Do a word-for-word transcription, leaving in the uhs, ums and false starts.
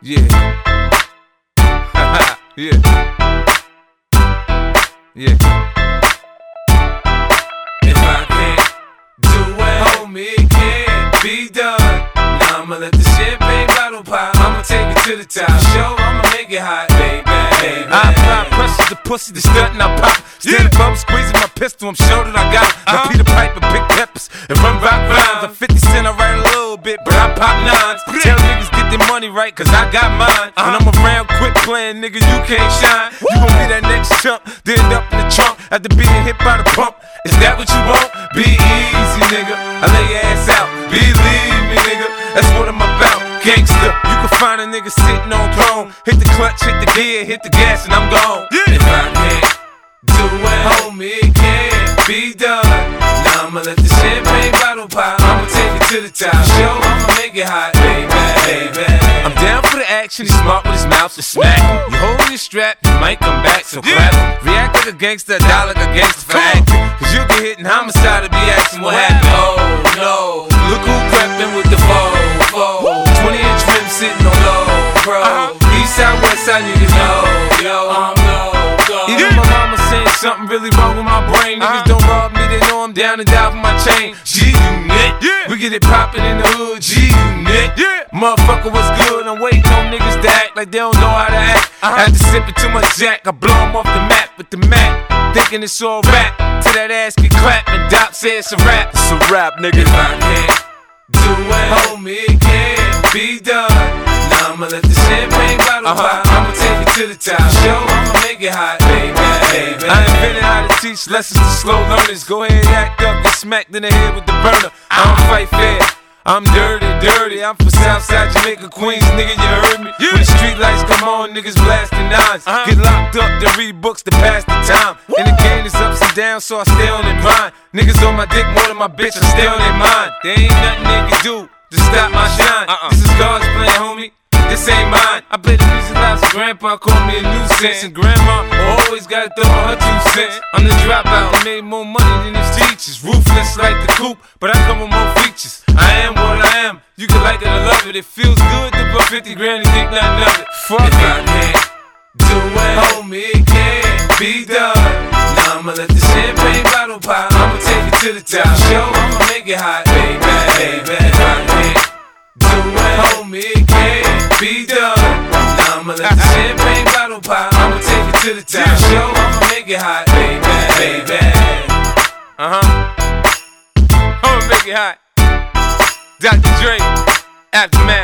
Yeah. Yeah. Yeah. If I can't do it, homie, it can't be done. Now I'ma let the champagne bottle pop. I'ma take it to the top. Show, I'ma make it hot, baby. baby. I apply pressure to pussy, the stunt and I pop. Stand above, squeezing my pistol, I'm sure that I got it. Uh-huh. Peter Piper, big peppers, and run rock rhymes. I'm fifty cent, I write a little bit, but I pop nines. Tell niggas get their money right, cause I got mine. Uh-huh. When I'm around quick playing, nigga, you can't shine. Woo! You gon' be that next chump, then end up in the trunk after being hit by the pump. Is that what you want? Be easy, nigga. I lay your ass out. Believe me, nigga. That's what I'm about. Gangsta. You can find a nigga sitting on throne. Hit the clutch, hit the gear, hit the gas, and I'm gone. Yeah. If I can't do it, homie, it can't be done. Now I'ma let the champagne bottle pop. I'ma take it to the top. Show, I'ma make it hot, baby, baby. I'm down for the action. He's smart with his mouth to smack. You holding your strap, you might come back, so clap. React like a gangster, die like a gangster for acting. Cause you get hit in homicide to be asking what happened. Oh no, look who crept in with the foe, foe. twenty inch rim sitting on low, bro. East side, west side, niggas know, yo, I'm low, go. Even my mama saying something really wrong with my brain. Niggas don't rob me, they know I'm down and die for my chain. G-Unit, yeah. We get it poppin' in the hood, G-Unit, yeah. Motherfucker, what's good? I'm waiting on niggas to act like they don't know how to act. I had to sip it too much Jack, I blow them off the map with the Mac. Thinking it's all rap, till that ass get clapped and Doc says it's a rap. It's a rap, nigga. If I can't do it, homie, it can't be done. Now I'ma let the champagne bottle uh-huh. pop. I'ma take it to the top. Show, I'ma make it hot, baby, baby. I invented how to teach lessons to slow learners. Go ahead, act up, get smacked in the head with the burner. I don't fight fair. I'm dirty, dirty. I'm from Southside Jamaica, Queens, nigga, you heard me? Yeah. When the street lights come on, niggas blasting nines. Uh-huh. Get locked up, then read books to pass the time. Woo! And the game is ups and downs, so I stay on their grind. Niggas on my dick more than my bitch, I stay on their mind. There ain't nothing they can do to stop my shine. Uh-uh. This is God's plan, homie. This ain't mine. I play the music loud, so grandpa called me a nuisance. And grandma always gotta throw her two cents. I'm the dropout that made more money than his teachers. Ruthless like the coupe, but I come with more features. I am what I am. You can like it or love it. It feels good to put fifty grand and think nothing of it. Fuck if it. I can't do it, homie, it can't be done. Now I'ma let the champagne bottle pop. I'ma take it to the top. Show, I'ma make it hot, baby, baby. If I can't do it, homie, it can't be done. Now I'ma let the champagne bottle pop. I'ma take it to the top. Show, I'ma make it hot, baby, baby. Uh huh. I'ma make it hot. Doctor Dre, Aftermath.